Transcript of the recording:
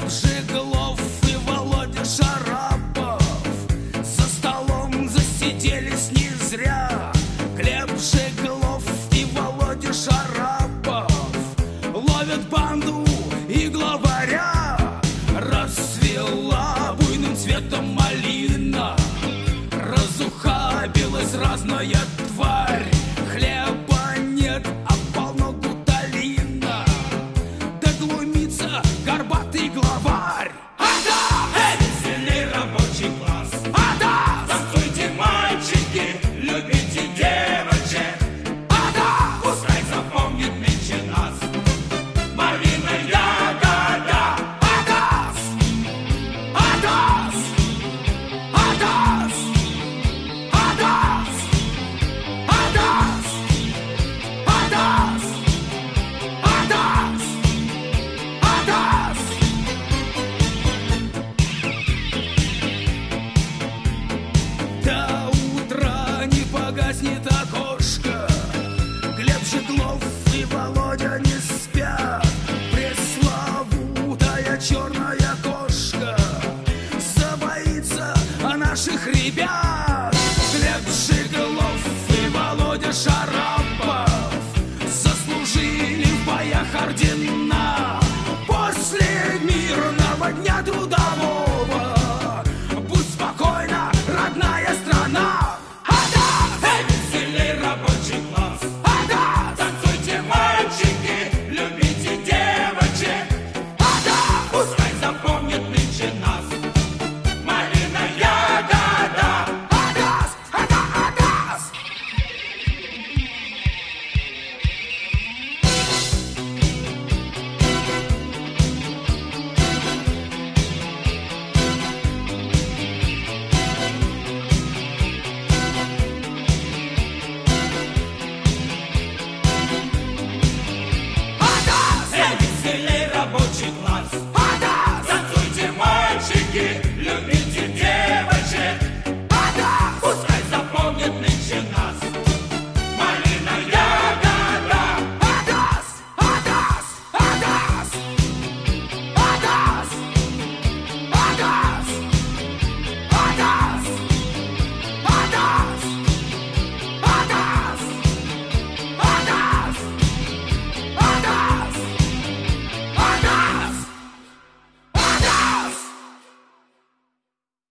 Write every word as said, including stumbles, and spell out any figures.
Глеб Жиглов и Володя Шарапов за столом засиделись не зря. Глеб Жиглов и Володя Шарапов ловят банду и главаря. Расцвела буйным цветом малина, разухабилась разная тварь. Хлеба нет, а полно гуталина, да глумится горбатый главарь. Ада! Эй, веселый рабочий класс! Ада! Танцуйте, мальчики, любите девочек! Ада! Пускай запомнит меньше нас малина ягода! Адас! Адас! Адас! Адас! Адас! Адас! Адас! Адас! До утра не погаснет окошко. Глеб Жиглов и Володя